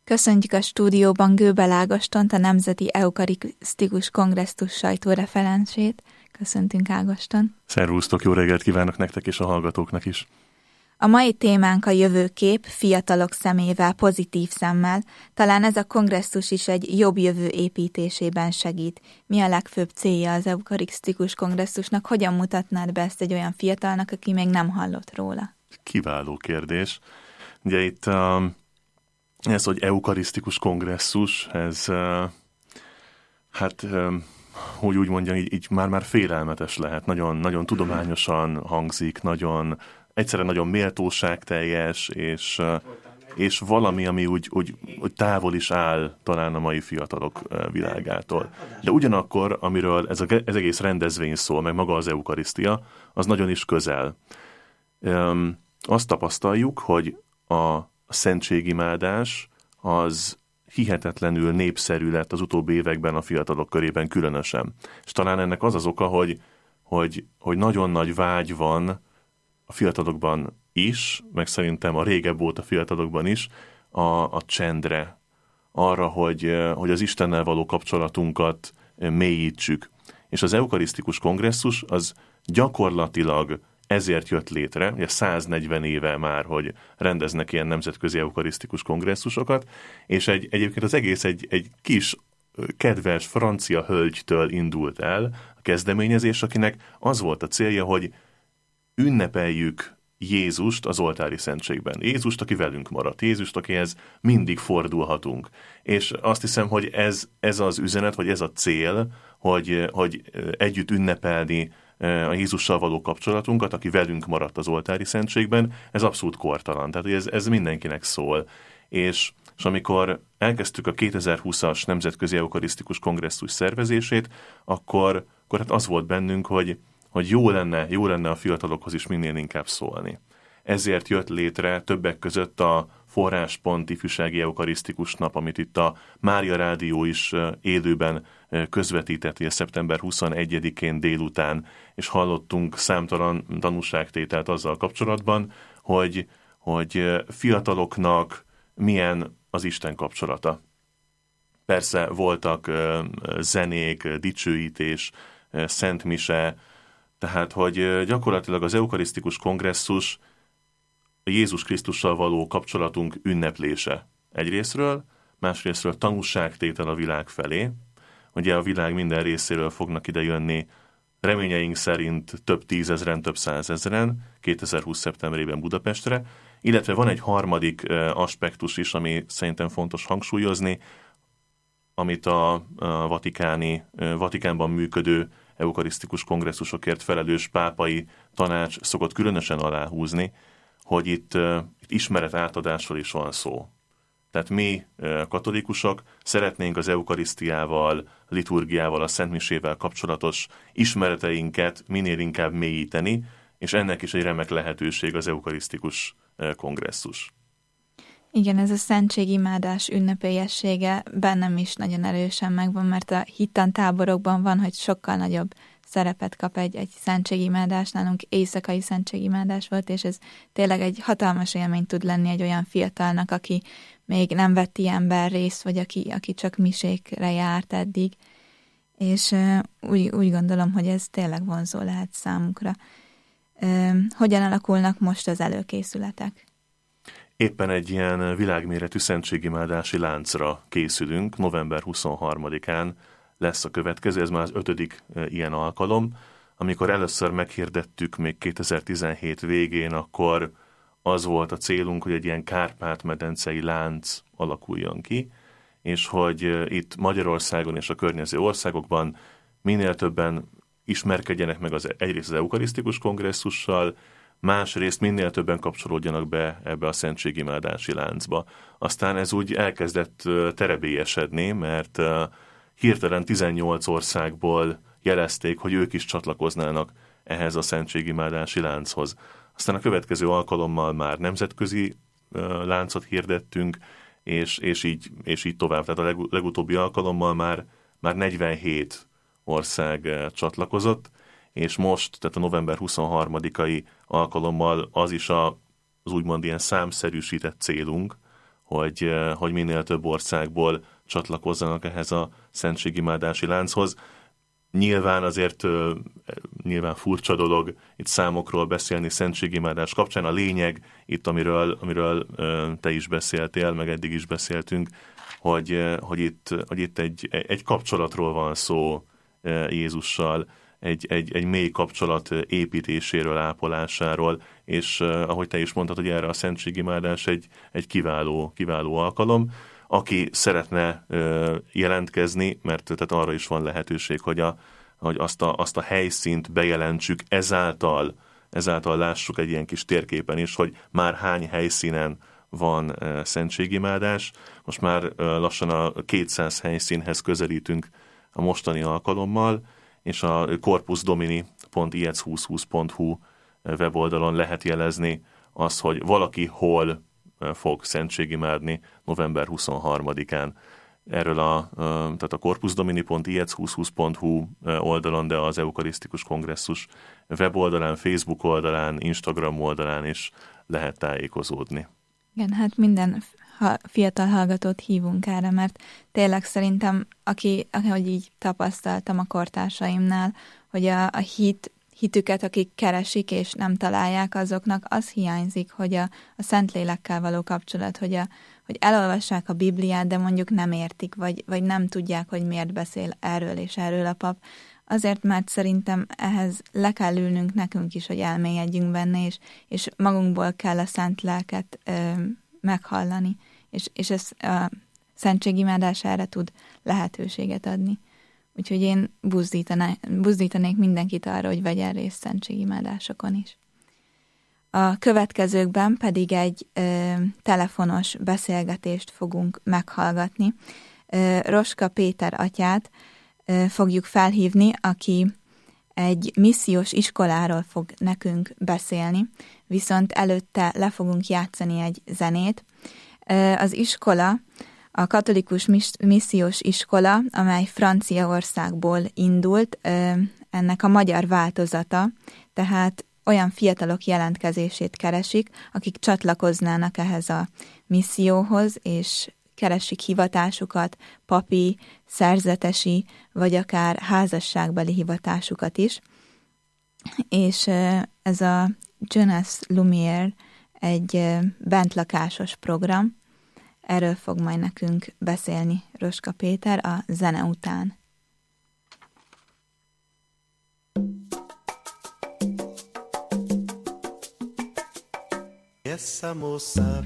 Köszöntjük a stúdióban Göbel Ágostont, a Nemzeti Eukarisztikus Kongresszus sajtóreferensét. Köszöntünk, Ágoston. Szervusztok, jó reggelt kívánok nektek és a hallgatóknak is. A mai témánk a jövőkép, fiatalok szemével, pozitív szemmel. Talán ez a kongresszus is egy jobb jövő építésében segít. Mi a legfőbb célja az Eukarisztikus Kongresszusnak? Hogyan mutatnád be ezt egy olyan fiatalnak, aki még nem hallott róla? Kiváló kérdés. Ugye itt ez, hogy eukarisztikus kongresszus, ez hogy úgy mondjam, így már félelmetes lehet. Nagyon, nagyon tudományosan hangzik, egyszerűen nagyon méltóságteljes, és valami, ami úgy távol is áll talán a mai fiatalok világától. De ugyanakkor, amiről ez egész rendezvény szól, meg maga az eukarisztia, az nagyon is közel. Azt tapasztaljuk, hogy a szentségimádás az hihetetlenül népszerű lett az utóbbi években a fiatalok körében különösen. És talán ennek az oka, hogy nagyon nagy vágy van a fiatalokban is, meg szerintem a régebb óta fiatalokban is, a csendre, arra, hogy az Istennel való kapcsolatunkat mélyítsük. És az eukarisztikus kongresszus az gyakorlatilag ezért jött létre, ugye 140 éve már, hogy rendeznek ilyen nemzetközi eukarisztikus kongresszusokat, és egyébként az egész egy kis, kedves francia hölgytől indult el a kezdeményezés, akinek az volt a célja, hogy ünnepeljük Jézust az oltári szentségben. Jézust, aki velünk maradt. Jézust, akihez mindig fordulhatunk. És azt hiszem, hogy ez az üzenet, vagy ez a cél, hogy együtt ünnepelni a Jézussal való kapcsolatunkat, aki velünk maradt az oltári szentségben, ez abszolút kortalan. Tehát ez mindenkinek szól. És amikor elkezdtük a 2020-as Nemzetközi Eukarisztikus Kongresszus szervezését, akkor hát az volt bennünk, hogy jó lenne a fiatalokhoz is minél inkább szólni. Ezért jött létre többek között a Forráspont ifjúsági eukarisztikus nap, amit itt a Mária Rádió is élőben közvetített, ugye szeptember 21-én délután, és hallottunk számtalan tanúságtételt azzal kapcsolatban, hogy fiataloknak milyen az Isten kapcsolata. Persze voltak zenék, dicsőítés, szentmise, tehát hogy gyakorlatilag az eukarisztikus kongresszus a Jézus Krisztussal való kapcsolatunk ünneplése egyrészről, másrészről tanúságtétel a világ felé. Ugye a világ minden részéről fognak ide jönni, reményeink szerint több tízezren, több százezren 2020. szeptemberében Budapestre, illetve van egy harmadik aspektus is, ami szerintem fontos hangsúlyozni, amit a Vatikánban működő eukarisztikus kongresszusokért felelős pápai tanács szokott különösen aláhúzni, hogy itt ismeretátadásról is van szó. Tehát mi, katolikusok, szeretnénk az eukarisztiával, liturgiával, a szentmisével kapcsolatos ismereteinket minél inkább mélyíteni, és ennek is egy remek lehetőség az eukarisztikus kongresszus. Igen, ez a szentségimádás ünnepélyessége bennem is nagyon erősen megvan, mert a hittantáborokban van, hogy sokkal nagyobb szerepet kap egy szentségimádás. Nálunk éjszakai szentségimádás volt, és ez tényleg egy hatalmas élmény tud lenni egy olyan fiatalnak, aki még nem vett ilyenben részt, vagy aki csak misékre járt eddig. És úgy gondolom, hogy ez tényleg vonzó lehet számukra. Hogyan alakulnak most az előkészületek? Éppen egy ilyen világméretű szentségimádási láncra készülünk. November 23-án lesz a következő, ez már az 5. ilyen alkalom. Amikor először meghirdettük még 2017 végén, akkor az volt a célunk, hogy egy ilyen Kárpát-medencei lánc alakuljon ki, és hogy itt Magyarországon és a környező országokban minél többen ismerkedjenek meg egyrészt az eukarisztikus kongresszussal, másrészt minél többen kapcsolódjanak be ebbe a szentségimádási láncba. Aztán ez úgy elkezdett terebélyesedni, mert hirtelen 18 országból jelezték, hogy ők is csatlakoznának ehhez a szentségimádási lánchoz. Aztán a következő alkalommal már nemzetközi láncot hirdettünk, és így tovább. Tehát a legutóbbi alkalommal már 47 ország csatlakozott, és most, tehát a november 23-ai alkalommal az is az úgymond ilyen számszerűsített célunk, hogy minél több országból csatlakozzanak ehhez a szentségimádási lánchoz. Nyilván azért nyilván furcsa dolog itt számokról beszélni szentségimádás kapcsán. A lényeg itt, amiről te is beszéltél, meg eddig is beszéltünk, hogy itt egy kapcsolatról van szó Jézussal, egy mély kapcsolat építéséről, ápolásáról, és ahogy te is mondtad, hogy erre a szentségimádás egy kiváló alkalom. Aki szeretne jelentkezni, mert tehát arra is van lehetőség, hogy azt a helyszínt bejelentsük, ezáltal lássuk egy ilyen kis térképen is, hogy már hány helyszínen van szentségimádás. Most már lassan a 200 helyszínhez közelítünk a mostani alkalommal, és a corpusdomini.iec2020.hu weboldalon lehet jelezni azt, hogy valaki hol fog szentségimádni november 23-án. Erről tehát a corpusdomini.iec2020.hu oldalon, de az Eukarisztikus Kongresszus weboldalán, Facebook oldalán, Instagram oldalán is lehet tájékozódni. Igen, hát minden fiatal hallgatót hívunk erre, mert tényleg szerintem, ahogy így tapasztaltam a kortársaimnál, hogy a hitüket, akik keresik és nem találják, azoknak az hiányzik, hogy a Szentlélekkel való kapcsolat, hogy elolvassák a Bibliát, de mondjuk nem értik, vagy nem tudják, hogy miért beszél erről és erről a pap. Azért, mert szerintem ehhez le kell ülnünk nekünk is, hogy elmélyedjünk benne, és magunkból kell a szent lelket meghallani, és ez a szentségimádás erre tud lehetőséget adni. Úgyhogy én buzdítanék mindenkit arra, hogy vegyen részt szentségimádásokon is. A következőkben pedig egy telefonos beszélgetést fogunk meghallgatni. Roska Péter atyát fogjuk felhívni, aki egy missziós iskoláról fog nekünk beszélni, viszont előtte le fogunk játszani egy zenét. Az iskola a katolikus missziós iskola, amely Franciaországból indult, ennek a magyar változata, tehát olyan fiatalok jelentkezését keresik, akik csatlakoznának ehhez a misszióhoz, és keresik hivatásukat, papi, szerzetesi, vagy akár házasságbeli hivatásukat is. És ez a Jeunesse Lumière egy bentlakásos program. Erről fog majd nekünk beszélni Roska Péter a zene után. Essa moça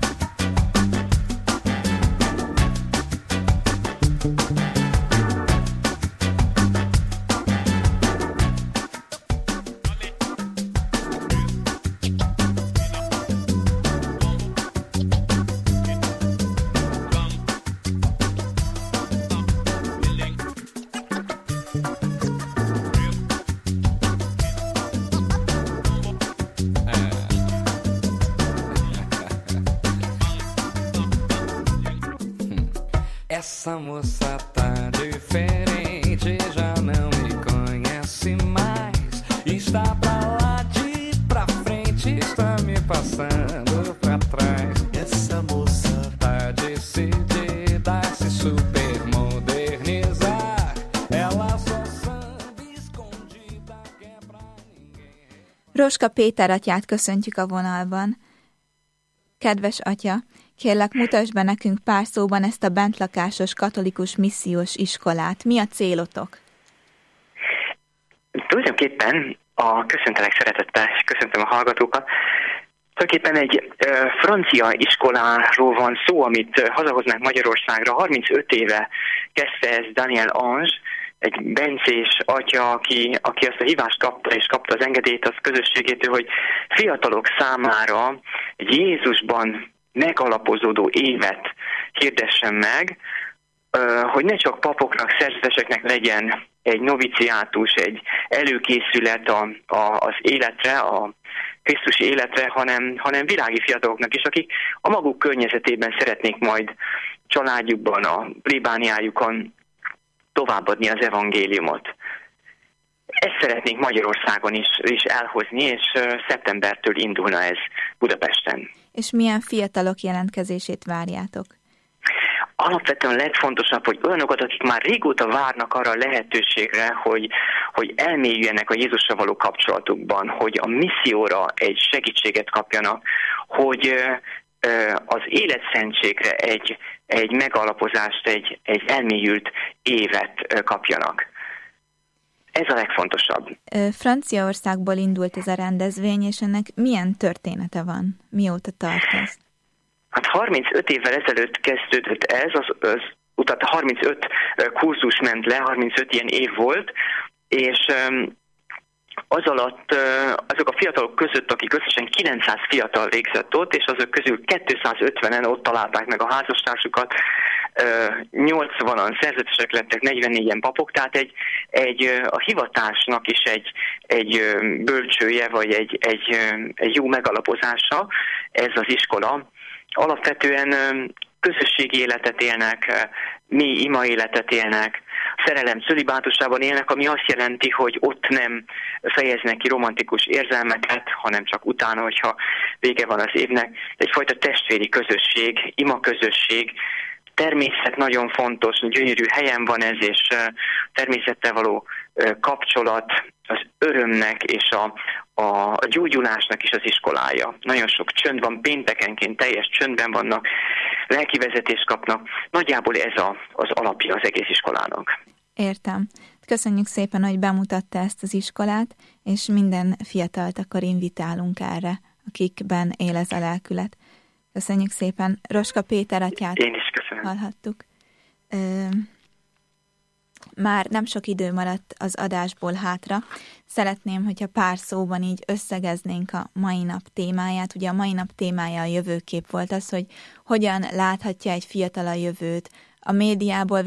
Essa moça tá diferente, já não me conhece mais. Está pra lá de pra frente, está me passando pra trás. Essa moça tá decidida a se supermodernizar. Ela só sabe escondida, que é pra ninguém. Roska Péter atyát köszöntjük a vonalban. Kedves atya, kérlek, mutasd be nekünk pár szóban ezt a bentlakásos katolikus missziós iskolát. Mi a célotok? Tulajdonképpen köszöntelek szeretettel, és köszöntöm a hallgatókat. Tulajdonképpen egy francia iskoláról van szó, amit hazahoznánk Magyarországra. 35 éve kezdte ez Daniel Ange, egy bencés atya, aki azt a hívást kapta, és kapta az engedélyt az közösségétől, hogy fiatalok számára egy Jézusban megalapozódó évet hirdessen meg, hogy ne csak papoknak, szerzeteseknek legyen egy noviciátus, egy előkészület az életre, a krisztusi életre, hanem világi fiataloknak is, akik a maguk környezetében szeretnék majd családjukban, a plébániájukon továbbadni az evangéliumot. Ezt szeretnénk Magyarországon is elhozni, és szeptembertől indulna ez Budapesten. És milyen fiatalok jelentkezését várjátok? Alapvetően legfontosabb, hogy olyanokat, akik már régóta várnak arra a lehetőségre, hogy elmélyüljenek a Jézussal való kapcsolatukban, hogy a misszióra egy segítséget kapjanak, hogy az életszentségre egy megalapozást, egy elmélyült évet kapjanak. Ez a legfontosabb. Franciaországból indult ez a rendezvény, és ennek milyen története van? Mióta tart ez? Hát 35 évvel ezelőtt kezdődött ez, utána 35 kurzus ment le, 35 ilyen év volt, és az alatt azok a fiatalok között, akik összesen 900 fiatal végzett ott, és azok közül 250-en ott találták meg a házastársukat, 80-an szerzetesek lettek, 44-en papok, tehát a hivatásnak is egy bölcsője, vagy egy jó megalapozása ez az iskola. Alapvetően közösségi életet élnek, mély ima életet élnek, szerelem cölibátusában élnek, ami azt jelenti, hogy ott nem fejeznek ki romantikus érzelmeket, hanem csak utána, hogyha vége van az évnek. Egyfajta testvéri közösség, ima közösség, természet nagyon fontos, gyönyörű helyen van ez, és természettel való kapcsolat az örömnek és a gyógyulásnak is az iskolája. Nagyon sok csönd van, péntekenként teljes csöndben vannak, lelkivezetést kapnak. Nagyjából ez az alapja az egész iskolának. Értem. Köszönjük szépen, hogy bemutatta ezt az iskolát, és minden fiatalt akkor invitálunk erre, akikben él ez a lelkület. Köszönjük szépen. Roska Péter atyát Én is köszönöm. Hallhattuk. Már nem sok idő maradt az adásból hátra. Szeretném, hogyha pár szóban így összegeznénk a mai nap témáját. Ugye a mai nap témája a jövőkép volt, az, hogy hogyan láthatja egy fiatal a jövőt. A médiából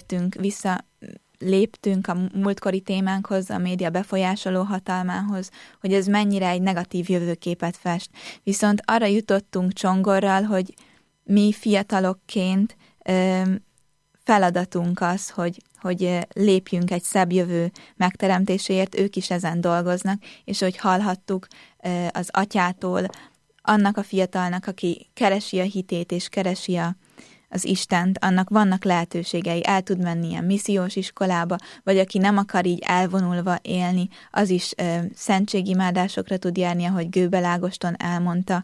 léptünk a múltkori témánkhoz, a média befolyásoló hatalmához, hogy ez mennyire egy negatív jövőképet fest. Viszont arra jutottunk Csongorral, hogy mi fiatalokként feladatunk az, hogy lépjünk egy szebb jövő megteremtéséért, ők is ezen dolgoznak, és hogy hallhattuk az atyától, annak a fiatalnak, aki keresi a hitét és keresi az Istent, annak vannak lehetőségei, el tud menni ilyen missziós iskolába, vagy aki nem akar így elvonulva élni, az is szentségimádásokra tud járni, ahogy Gőbel Ágoston elmondta,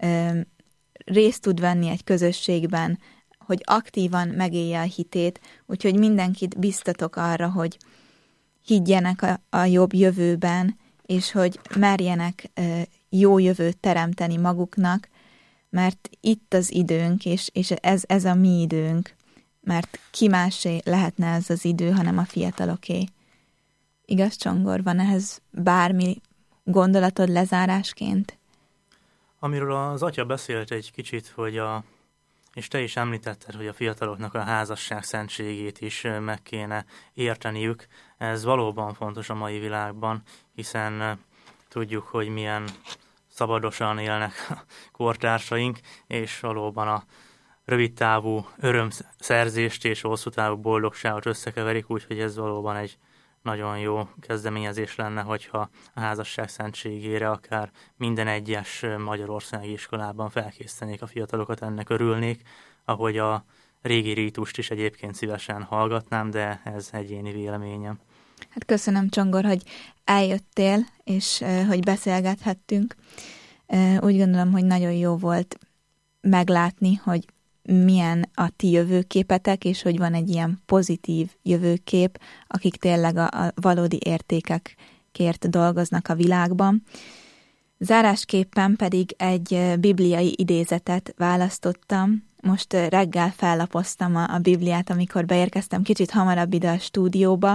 részt tud venni egy közösségben, hogy aktívan megélje a hitét, úgyhogy mindenkit biztatok arra, hogy higgyenek a jobb jövőben, és hogy merjenek jó jövőt teremteni maguknak, mert itt az időnk, és ez a mi időnk, mert ki másé lehetne ez az idő, hanem a fiataloké. Igaz, Csongor, van ehhez bármi gondolatod lezárásként? Amiről az atya beszélt egy kicsit, és te is említetted, hogy a fiataloknak a házasság szentségét is meg kéne érteniük. Ez valóban fontos a mai világban, hiszen tudjuk, hogy milyen szabadosan élnek a kortársaink, és valóban a rövidtávú örömszerzést és hosszú távú boldogságot összekeverik, úgyhogy ez valóban egy nagyon jó kezdeményezés lenne, hogyha a házasság szentségére akár minden egyes magyarországi iskolában felkészítenék a fiatalokat, ennek örülnék, ahogy a régi rítust is egyébként szívesen hallgatnám, de ez egyéni véleményem. Hát köszönöm, Csongor, hogy eljöttél, és hogy beszélgethettünk. Úgy gondolom, hogy nagyon jó volt meglátni, hogy milyen a ti jövőképetek, és hogy van egy ilyen pozitív jövőkép, akik tényleg a valódi értékekért dolgoznak a világban. Zárásképpen pedig egy bibliai idézetet választottam. Most reggel fellapoztam a Bibliát, amikor beérkeztem kicsit hamarabb ide a stúdióba.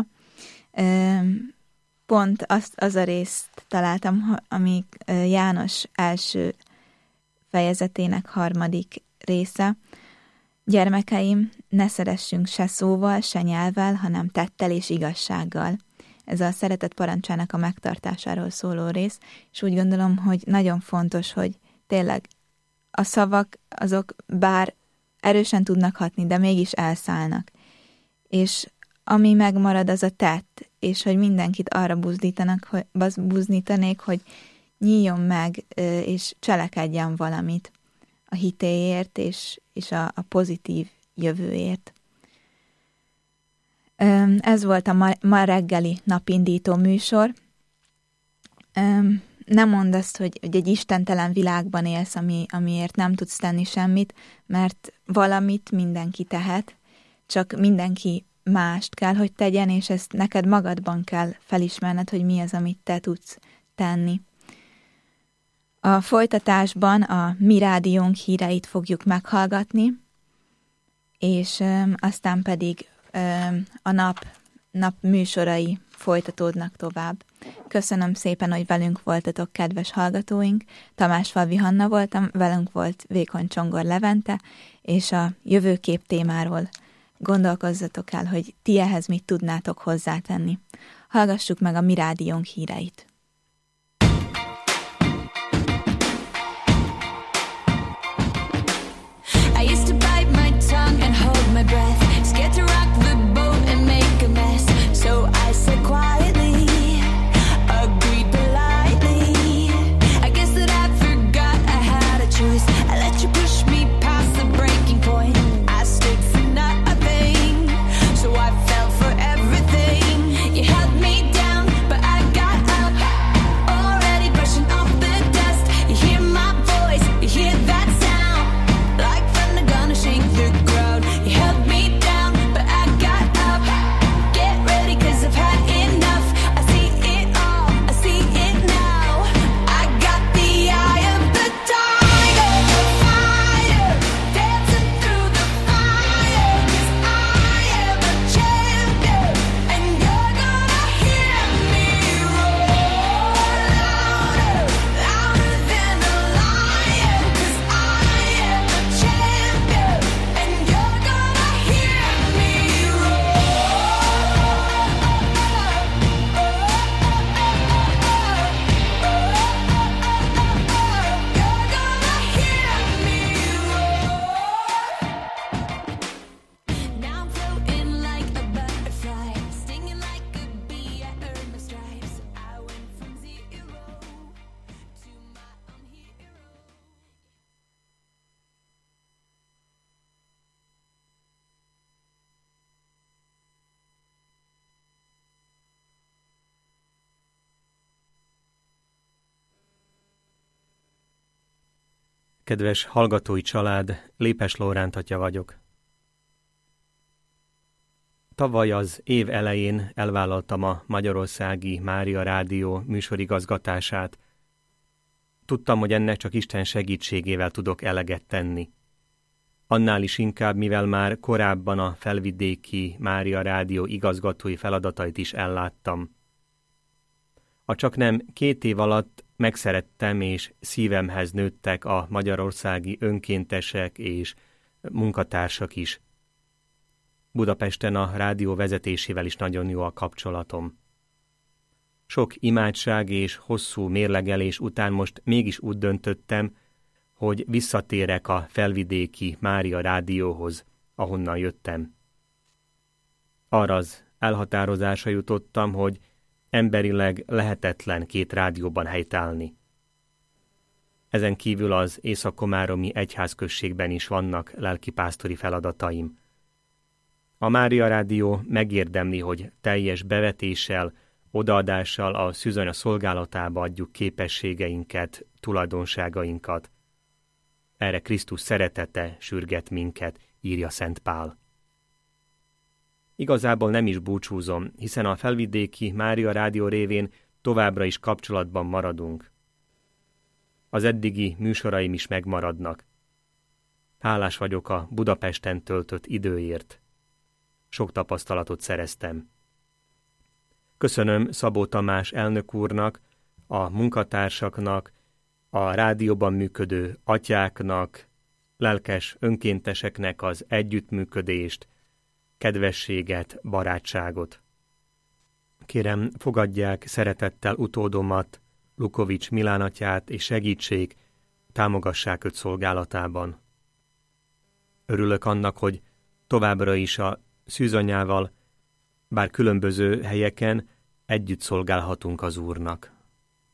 Pont az a részt találtam, ami János első fejezetének 3. része. Gyermekeim, ne szeressünk se szóval, se nyelvvel, hanem tettel és igazsággal. Ez a szeretet parancsának a megtartásáról szóló rész, és úgy gondolom, hogy nagyon fontos, hogy tényleg a szavak azok bár erősen tudnak hatni, de mégis elszállnak. És ami megmarad, az a tett, és hogy mindenkit arra buzdítanék, hogy nyíljon meg, és cselekedjen valamit a hitéért, és a pozitív jövőért. Ez volt a ma reggeli napindító műsor. Nem mondd azt, hogy egy istentelen világban élsz, amiért nem tudsz tenni semmit, mert valamit mindenki tehet, csak mindenki mást kell, hogy tegyen, és ezt neked magadban kell felismerned, hogy mi az, amit te tudsz tenni. A folytatásban a Mi Rádiónk híreit fogjuk meghallgatni, és aztán pedig a nap műsorai folytatódnak tovább. Köszönöm szépen, hogy velünk voltatok, kedves hallgatóink. Tamásfalvi Hanna voltam, velünk volt Vékony Csongor Levente, és a jövőkép témáról gondolkozzatok el, hogy ti ehhez mit tudnátok hozzátenni. Hallgassuk meg a Mi Rádiónk híreit. I used to bite my tongue and hold my breath, scared to rock the boat and make a mess. So I said quietly, agreed politely. I guess that I forgot I had a choice. I let you push me past the breaking point. I stood for nothing, so I fell for everything. You held me down, but I got up, already brushing off the dust. You hear my voice, you hear that sound, like thunder gonna shake the ground. You held me down, but I got up. Get ready, 'cause I've had enough. I see it all, I see it now. I got the eye of the tiger, the fighter, dancing through the fire. 'Cause I am a champion, and you're gonna hear me roar louder, louder than a lion. 'Cause I am a champion, and you're gonna hear me Now I'm floating like a butterfly, stinging like a bee. I earned my stripes. I went from zero to my own hero. Kedves hallgatói család, Lépes Lóránt atya vagyok. Tavaly az év elején elvállaltam a Magyarországi Mária Rádió műsorigazgatását. Tudtam, hogy ennek csak Isten segítségével tudok eleget tenni. Annál is inkább, mivel már korábban a Felvidéki Mária Rádió igazgatói feladatait is elláttam. A csaknem 2 év alatt megszerettem és szívemhez nőttek a magyarországi önkéntesek és munkatársak is. Budapesten a rádió vezetésével is nagyon jó a kapcsolatom. Sok imádság és hosszú mérlegelés után most mégis úgy döntöttem, hogy visszatérek a Felvidéki Mária Rádióhoz, ahonnan jöttem. Arra az elhatározásra jutottam, hogy emberileg lehetetlen 2 rádióban helytállni. Ezen kívül az Észak-Komáromi egyházközségben is vannak lelkipásztori feladataim. A Mária Rádió megérdemli, hogy teljes bevetéssel, odaadással a szűzanya szolgálatába adjuk képességeinket, tulajdonságainkat. Erre Krisztus szeretete sürget minket, írja Szent Pál. Igazából nem is búcsúzom, hiszen a Felvidéki Mária Rádió révén továbbra is kapcsolatban maradunk. Az eddigi műsoraim is megmaradnak. Hálás vagyok a Budapesten töltött időért. Sok tapasztalatot szereztem. Köszönöm Szabó Tamás elnök úrnak, a munkatársaknak, a rádióban működő atyáknak, lelkes önkénteseknek az együttműködést, kedvességet, barátságot. Kérem, fogadják szeretettel utódomat, Lukovics Milán atyát, és segítsék, támogassák őt szolgálatában. Örülök annak, hogy továbbra is a szűzanyával, bár különböző helyeken, együtt szolgálhatunk az Úrnak.